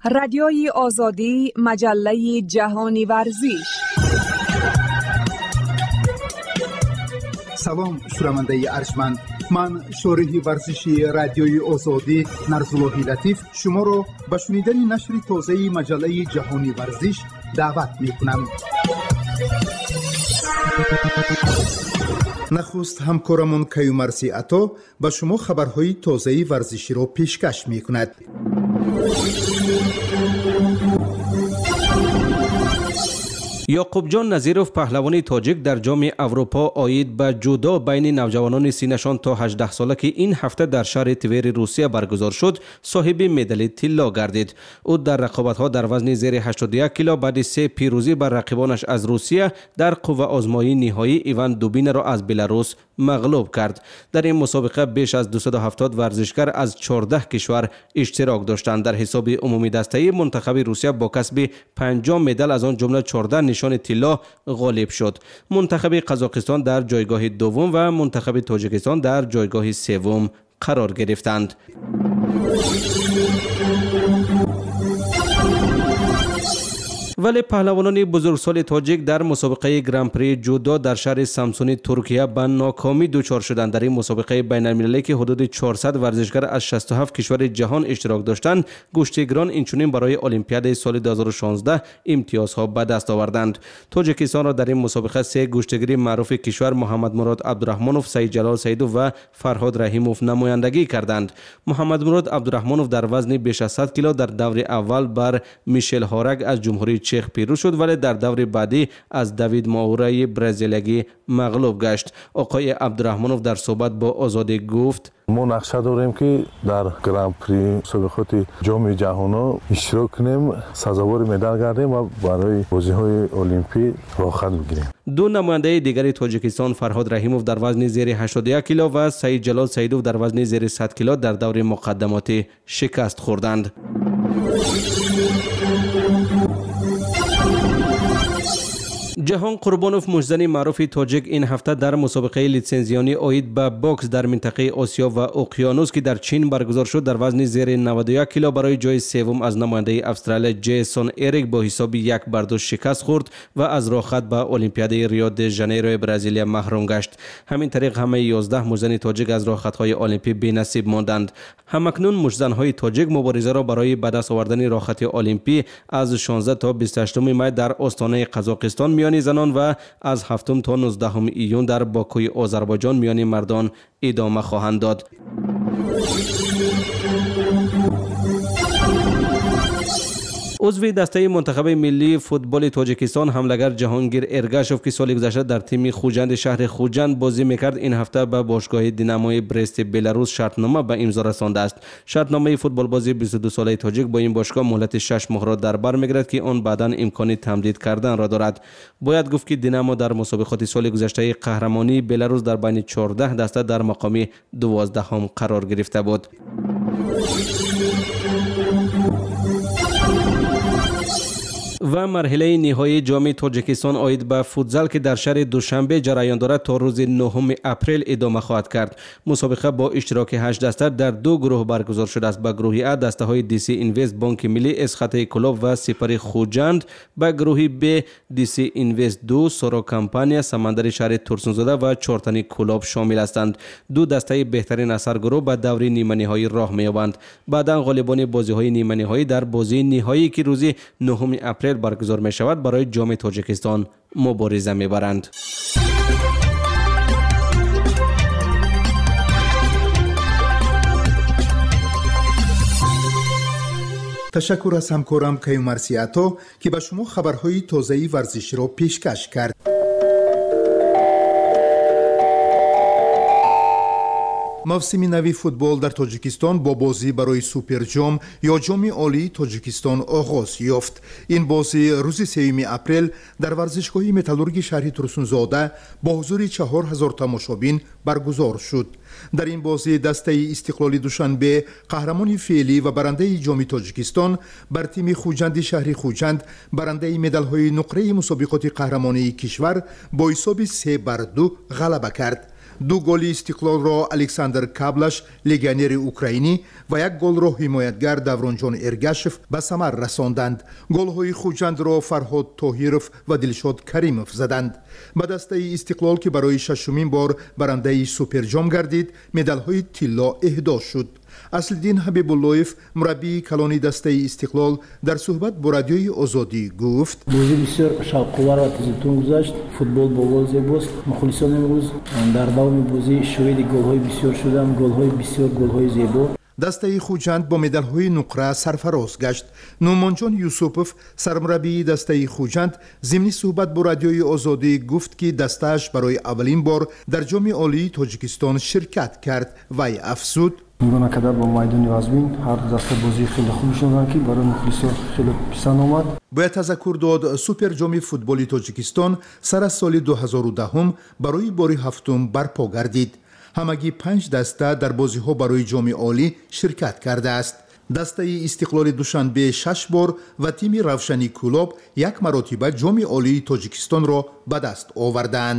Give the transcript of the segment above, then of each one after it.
رادیوی آزادی، مجله جهانی ورزش. سلام شنونده ارجمند، من شارح ورزشی رادیوی آزادی نرزاللهی لطیف شما را به شنیدن نشر تازه مجله جهانی ورزش دعوت می‌کنم. نخست همکارمون کیومرثی عطا به شما خبرهای تازه ورزشی را پیشکش می‌کند. یعقوب جان نظیروف پهلوان تاجیک در جام اروپا آید به جودو بین نوجوانان سینشان تا 18 ساله که این هفته در شهر تویر روسیه برگزار شد صاحب مدال طلا گردید. او در رقابت‌ها در وزن زیر 81 کیلو بعد 3 پیروزی بر رقیبانش از روسیه در قوه آزمایی نهایی ایوان دوبین را از بلاروس مغلوب کرد. در این مسابقه بیش از 270 ورزشکار از 14 کشور اشتراک داشتند. در حساب عمومی دسته منتخب روسیه با کسب 5 مدال از آن جمله 14 نشان طلا غالب شد. منتخب قزاقستان در جایگاه دوم و منتخب تاجیکستان در جایگاه سوم قرار گرفتند. ولی پهلوانان بزرگسال تاجیک در مسابقه گران پری جودو در شهر سامسونی ترکیه به ناکامی دچار شدند. در این مسابقه بین المللی که حدود 400 ورزشکار از 67 کشور جهان اشتراک داشتند، گشتیگران اینچنین برای المپیاد سال 2016 امتیازها به دست آوردند. تاجیکستان را در این مسابقه 3 گشتیگری معروف کشور محمد مراد عبدالرحمنوف، سعید جلال سیدوف و فرهاد رحیموف نمایندگی کردند. محمد مراد عبدالرحمنوف در وزن بیش از 100 کیلو در دور اول بر میشل هارگ از جمهوری چک پیروز شد، ولی در دور بعدی از دوید ماورای برزیلیایی مغلوب گشت. آقای عبدالرحمنوف در صحبت با آزادی گفت: ما نقشه داریم که در گران پری مسابقات جام جهانی اشتراک کنیم، سزاوار مدال گردیم و برای بازی‌های المپیک راحت بگیریم. دو نماینده دیگری تاجیکستان فرهاد رحیموف در وزن زیر 81 کیلو و سعید جلال سیدوف در وزن زیر 100 کیلو در دور مقدماتی شکست خوردند. جهان قربانوف مجزنی معروف تاجیک این هفته در مسابقه لیسنزیانی آید به بوکس در منطقه آسیا و اقیانوس که در چین برگزار شد در وزن زیر 91 کیلو برای جای سوم از نماینده استرالیا جیسون اریک با حساب 1-2 شکست خورد و از راه خط به المپیاد ریو د ژانیرو برزیلیا محروم گشت. همین طریق همه 11 مجزن تاجیک از راه خط‌های المپیک بی‌نصیب ماندند. همکنون مجزن‌های تاجیک مبارزه را برای به دست آوردن راه خط المپیک از 16 تا 28 می در آستانه قزاقستان میان زنان و از 7 تا 19 ایون در باکوی آذربایجان میان مردان ادامه خواهند داد. عضو دسته منتخب ملی فوتبال تاجیکستان حملگر جهانگیر ارگاشوف که سال گذشته در تیم خوجند شهر خوجند بازی میکرد این هفته به باشگاه دیناموی برست بلاروس شرطنامه به امضا رسانده است. شرطنامه فوتبال بازی 22 ساله تاجیک با این باشگاه مهلت 6 ماه را در بر میگیرد که آن بعداً امکان تمدید کردن را دارد. باید گفت که دینامو در مسابقات سال گذشته قهرمانی بلاروس در بین 14 دسته در مقام 12 قرار گرفته بود. و مرحله نهایی جام تاجیکستان آید به فوتزال که در شهر دوشنبه جریان دارد تا روز 9 اپریل ادامه خواهد کرد. مسابقه با اشتراک 8 دسته در 2 گروه برگزار شده است. به گروه A دسته های دیسی اینوست بانک ملی، اسخط کلوب و سپر خوجند. به گروه B دیسی اینوست 2 سورو کمپانیا، سمندر شهر ترسونزاده و چارتنی کلوب شامل هستند. 2 دسته بهترین اثر گروه به دور نیمه نهایی راه می‌یابند. بعداً غالبان بازی‌های نیمه نهایی در بازی نهایی که روز 9 اپریل برگزار می شود برای جام تاجیکستان مبارزه می برند. تشکر از همکارم کیومرثی عطا که به شما خبرهای تازه ورزشی را پیشکش کرد. موسم نوی فوتبال در تاجیکستان با بازی برای سوپر جام یا جام عالی تاجیکستان آغاز یافت. این بازی روز 3 اپریل در ورزشگاه متالورگ شهر ترسونزاده با حضور 4000 تماشابین برگزار شد. در این بازی دسته استقلالی دوشنبه قهرمان فعلی و برنده جام تاجیکستان بر تیم خوجند شهر خوجند برنده مدال‌های نقره مسابقات قهرمانی کشور با حساب 3-2 غلبه کرد. ду голи истиқлолро Александр Каблаш, легионери украинӣ ва як голро ҳимоятгар Давронҷон Эргашев ба самар расонданд. Голҳои Хуҷандро Фарҳод Тоҳиров ва Дилшод Каримов заданд. ба дастаи истиқлол ки барои шашумин бор барандаи суперҷом гардид, медалҳои тилло эҳдо шуд. Аслиддин Ҳабибуллоев, мураббии калони дастаи истиқлол, дар суҳбат бо радиои Озодӣ гуфт: бозӣ бисёр шавқовар ва тезотун гузашт. Футбол бо гол зебост. Мухлисон имрӯз дар давоми бозӣ шоҳиди голҳои бисёр шуданд, голҳои бисёр, голҳои зебо. дастаи Хуҷанд бо медалҳои нуқра сарфароз гашт. Нӯмонҷон Юсупов, сармураббии дастаи Хуҷанд, зимни суҳбат бо радиои Озодӣ гуфт ки дастааш барои аввалин бор дар ҷоми олии Тоҷикистон ширкат кард. Вай афзуд: این گونه که با میدانی وزبین هر دسته بازی خیلی خوب شدن که برای مخلصان خیلی پسند آمد. باید تذکر داد سوپر جام فوتبالی تاجیکستان سر از سال 2010 برای باری هفتم برپا گردید. همگی 5 دسته در بازی ها برای جام عالی شرکت کرده است. دسته استقلال دوشنبه 6 بار و تیم روشنی کلوب یک مرتبه جام عالی تاجیکستان را به دست آوردند.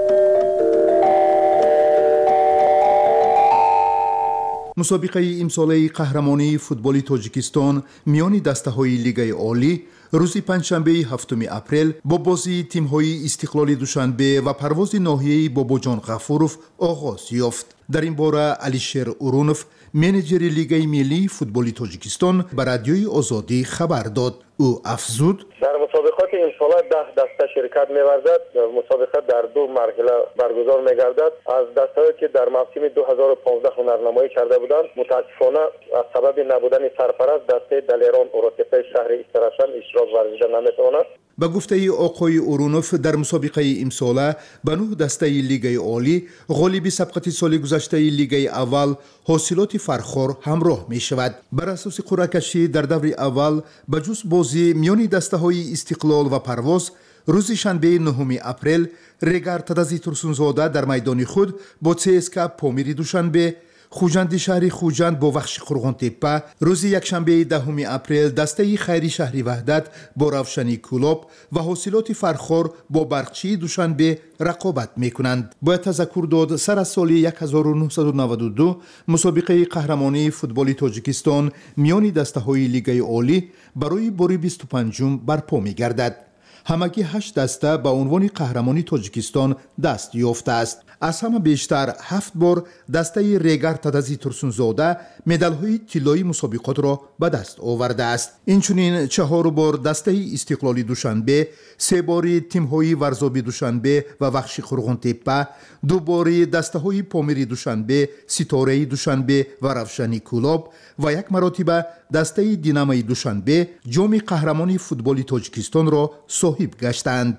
مسابقه امساله قهرمانی فوتبال تاجیکستان میان دسته‌های لیگ عالی روز پنجشنبه 7 اپریل با بازی تیم‌های استقلال دوشنبه و پرواز ناحیه‌ای باباجان غفورов آغاز یافت. در این باره علیشیر اورونوف، منیجر لیگ ملی فوتبال تاجیکستان، به رادیوی آزادی خبر داد. او افزود: در مسابقات امساله 10 دسته شرکت می‌ورزد. مسابقه در 2 مرحله برگزار می‌گردد. از دسته‌هایی که در موسم 2015 هنرنمایی کرده بودند، متأسفانه از سبب نبودن سرپرست دسته دلیران اورتپه شهر استراشن اشتراک ورزیده نمی‌تواند. با گفته آقای اورونوف، در مسابقه امساله به 9 دسته لیگ عالی غالب سبقت سال گذشته لیگ اول حاصلات فرخار همراه می شود. بر اساس قرعه کشی در دور اول به جز بازی میان دسته های استقلال و پرواز، روز شنبه 9 اپریل رگر تدازی ترسونزاده در میدان خود با CSKA پامیری دوشنبه، خوجند شهری خوجند با وخش قرغان تپه، روز یکشنبه 10 اپریل دسته خیری شهری وحدت با روشنی کلوب و حاصلات فرخار با برقچی دوشنبه رقابت میکنند. باید تذکر داد سر از سال 1992 مسابقه قهرمانی فوتبال تاجیکستان میان دسته های لیگ عالی برای بار 25 برپا میگردد. همگی 8 دسته به عنوان قهرمانی تاجیکستان دست یافته است. از همه بیشتر 7 بار دسته ریگر تدازی ترسونزاده مدال‌های طلایی مسابقات را به دست آورده است. اینچنین 4 بار دسته استقلالی دوشنبه، 3 بار تیم‌های ورزابی دوشنبه و وخش قرغان تپه، 2 بار دسته‌های پامیری دوشنبه، ستاره دوشنبه و روشنی کلوب و 1 مرتبه دسته دینامای دوشنبه جام قهرمانی فوتبال تاجیکستان را صاحب گشتند.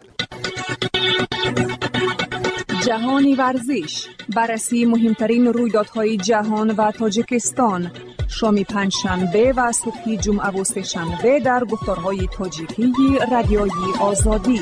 جهانی ورزش، بررسی مهمترین رویدادهای جهان و تاجیکستان، شام پنجشنبه و صبح جمعه و سه‌شنبه در گفتارهای تاجیکی رادیوی آزادی.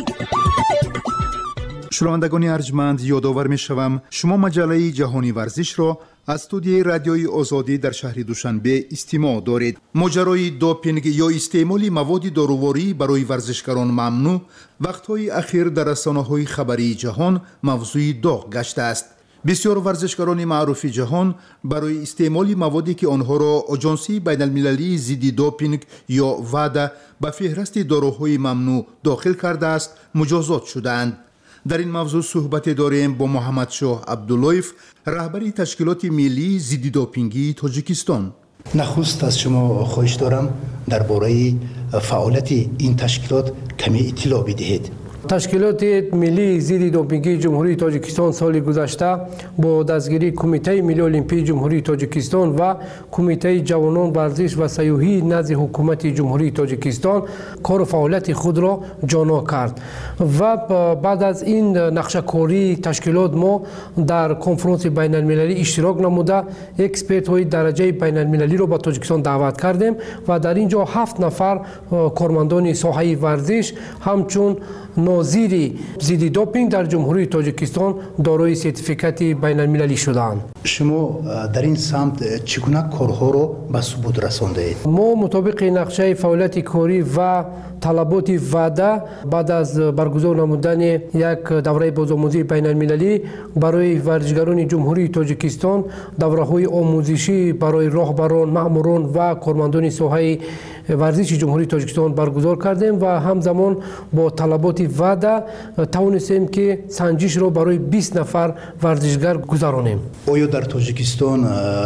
شنوندگان ارجمند، یادآور می‌شوم شما مجله جهانی ورزش را از استودیوی رادیوی آزادی در شهر دوشنبه استماع دارید. ماجرای دوپینگ یا استعمال مواد دارویی برای ورزشکاران ممنوع وقت‌های اخیر در رسانه‌های خبری جهان موضوع داغ گشته است. بسیار ورزشکاران معروف جهان برای استعمال موادی که آنها را آژانسی بین‌المللی ضد دوپینگ یا وادا به فهرست داروهای ممنوع داخل کرده است مجازات شدند. در این موضوع صحبت داریم با محمد شاه عبداللهیف، رهبری تشکیلات ملی ضد دوپینگی تاجیکستان. نخست از شما خواهش دارم درباره فعالیت این تشکیلات کمی اطلاع بدهید. تشکیلات ملی ضد دوپینگی جمهوری تاجیکستان سال گذشته با دستگیری کمیته ملی المپی جمهوری تاجیکستان و کمیته جوانان ورزش و سیاحی نزد حکومت جمهوری تاجیکستان کار و فعالیت خود را جانا کرد و بعد از این نقشه‌کاری تشکیلات ما در کنفرانس بین المللی اشتراک نموده اکسپرت های درجه بین المللی را به تاجیکستان دعوت کردیم و در اینجا 7 نفر کارمندان ساحه ورزش همچون ناظر ضد دوپینگ در جمهوری تاجیکستان دارای سرتیفیکات بین المللی شدند. شما در این سمت چگونه کارها رو به ثبوت رساندید؟ ما مطابق نقشه فعالیت کاری و طلبات وعده بعد از برگزار نمودن یک دوره بازآموزی بین المللی برای ورزشکاران جمهوری تاجیکستان، دوره‌های آموزشی برای راهبران، مأموران و کارمندان ساحه ورزش جمهوری تاجیکستان برگزار کردیم و همزمان با طلبات وعده توانستیم که سنجش را برای 20 نفر ورزشکار گذرانیم. آیا در تاجیکستان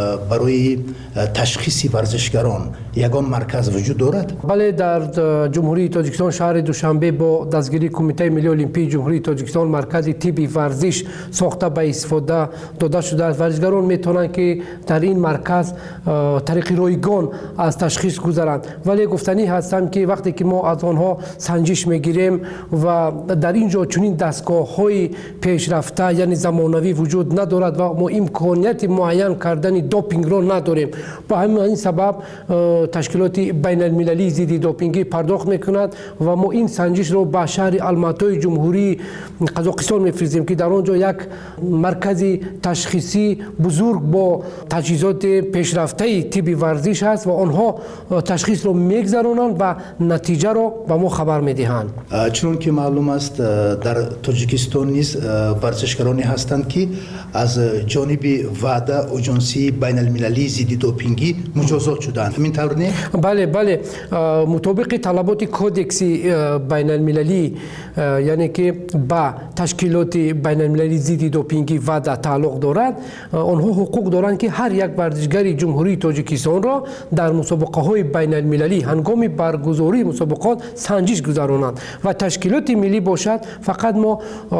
برای تشخیص ورزشکاران یگان مرکز وجود دارد؟ بله، در جمهوری تاجیکستان شهر دوشنبه با دستگیری کمیته ملی المپیک جمهوری تاجیکستان مرکز طبی ورزش ساخته به استفاده داده شده است. ورزشکاران میتونند که در این مرکز طریق رایگان از تشخیص گذرند، ولی گفتنی هستم که وقتی که ما از آنها سنجش میگیریم و در اینجا چنین دستگاه‌های پیشرفته یعنی زمانوی وجود ندارد و ما امکانیت معین کردن دوپینگ را نداریم. با همین سبب تشکیلات بین المللی ضد دوپینگی پرداخت میکند و ما این سنجش را به شهر الماتای جمهوری قزاقستان میفرستیم که در آنجا یک مرکز تشخیصی بزرگ با تجهیزات پیشرفته طبی ورزش است و آنها تشخیص را میگذرانند و نتیجه را به ما خبر میدهند. چون که معلوم است در تاجیکستان نیز ورزشکارانی هستند که از جانب وعده اجنسی بین المللی ضد دوپینگی مجازات شدند. همین طور نه؟ بله، مطابق طلبات کودکس بین المللی یعنی که با تشکیلات بین المللی ضد دوپینگی وعده تعلق دارد، آنها حقوق دارند که هر یک ورزشکار جمهوری تاجیکستان را در مسابقه های بین المللی هنگام برگزاری مسابقات سنجش گذرانند و تشکیلات ملی باشد فقط ما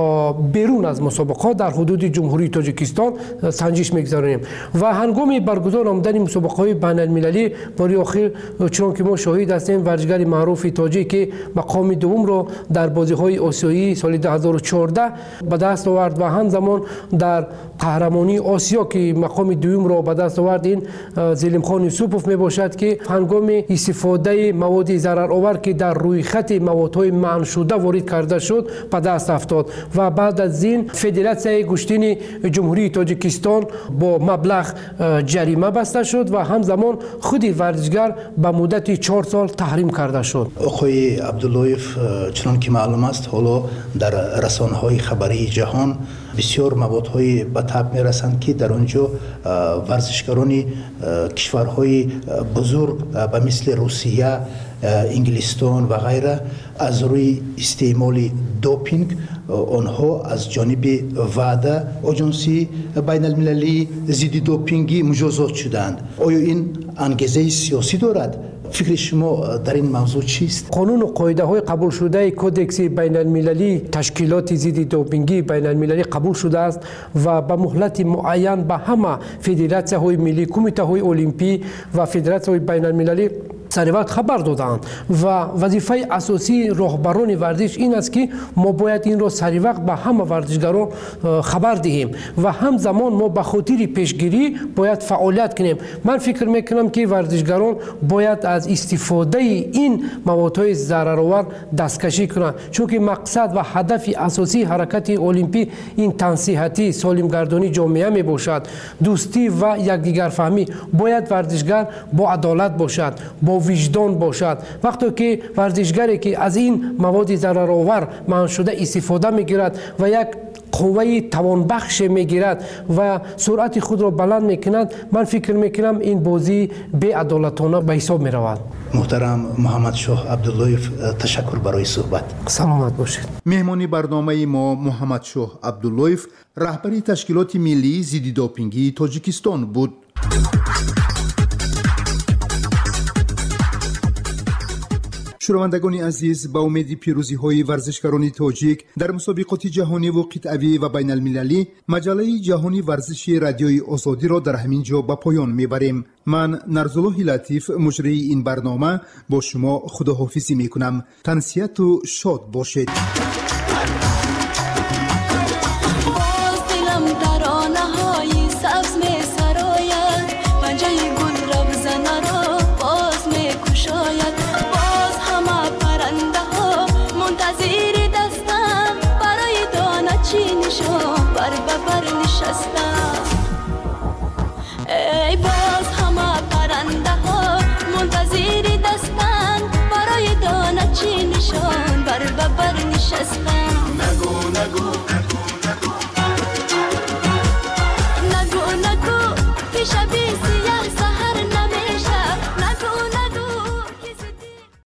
بیرون از مسابقات در حدود جمهوری تاجیکستان سنجش میگذاریم و هنگام برگزار نمودن مسابقه های بین المللی برای آخر چون که ما شاهد هستیم ورزشکار معروف تاجیک که مقام دوم را در بازی های آسیایی سال 2014 به دست آورد و همزمان در قهرمانی آسیا که مقام دوم را به دست آورد این زلیم خان یوسفوف می باشد که هنگام استفاده مواد ضررآور که در روی خط موادهای منع شده وارد کرده شد به دست افتاد و بعد از این فدراسیون گشتین جمهوری تاجیکستان با مبلغ جریمه بسته شد و همزمان خودی ورزشکار به مدت 4 سال تحریم کرده شد. آقای عبداللهیف، چون که معلوم است حالا در رسانه‌های خبری جهان بسیار موادهای به تاب میرسند که در آنجا ورزشکاران کشورهای بزرگ به مثل روسیه، انگلستان و غیره از روی استعمال دوپینگ آنها از جانب وعده اجنسی بین المللی ضد دوپینگی مجازات شدند. آیا این انگیزه سیاسی دارد؟ فکر شما در این موضوع چیست؟ قانون و قاعده های قبول شده کودکس بین المللی تشکیلات ضد دوپینگی بین المللی قبول شده است و به مهلت معین به همه فدراسیون های ملی، کمیته های المپی و فدراسیون های بین المللی سر وقت خبر دادند و وظیفه اساسی راهبران ورزش این است که ما باید این را سر وقت به همه ورزشکاران خبر دهیم و همزمان ما به خاطر پیشگیری باید فعالیت کنیم. من فکر میکنم که ورزشکاران باید از استفاده این موادهای ضررآور دستکشی کنند، چون که مقصد و هدف اساسی حرکت المپی این تنصیحاتی سالمگردانی جامعه می باشد، دوستی و یکدیگر فهمی. باید ورزشکار با عدالت باشد، با وجدان باشد. وقتی که ورزشکاری که از این مواد ضررآور منع شده استفاده میگیرد و یک قوه توانبخش میگیرد و سرعت خود را بلند میکند، من فکر میکنم این بازی بی عدالتانه به حساب میرود. محترم محمد شاه عبداللهیف، تشکر برای صحبت. سلامت باشید. مهمانی برنامه ما محمد شاه عبداللهیف، رهبری تشکیلات ملی ضد دوپینگی تاجیکستان بود. شنوندگان عزیز، با امید پیروزی های ورزشکاران تاجیک در مسابقات جهانی و قطعی و بین المللی، مجله جهانی ورزشی رادیوی آزادی را در همین جا به پایان میبریم. من نرزالله لطیف، مجری این برنامه، با شما خداحافظی میکنم. تنسیت و شاد باشید.